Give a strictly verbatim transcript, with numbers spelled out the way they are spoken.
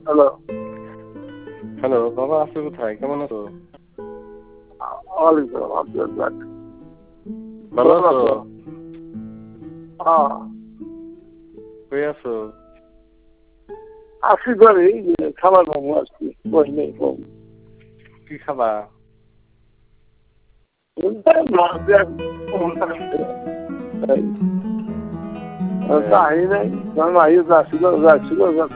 Hello hello বাবা, আছো কোথায়? কেমন আছো? ওয়ালাইকুম সালাম আব্দুল রাজ্জাক। ভালো আছো? হ্যাঁ কই আছো? আসি করে খাবার বাবু আসছি বই নেই কম কি খাবা? তাই নাই কারণ আইয়ে যাচ্ছিল যাচ্ছিল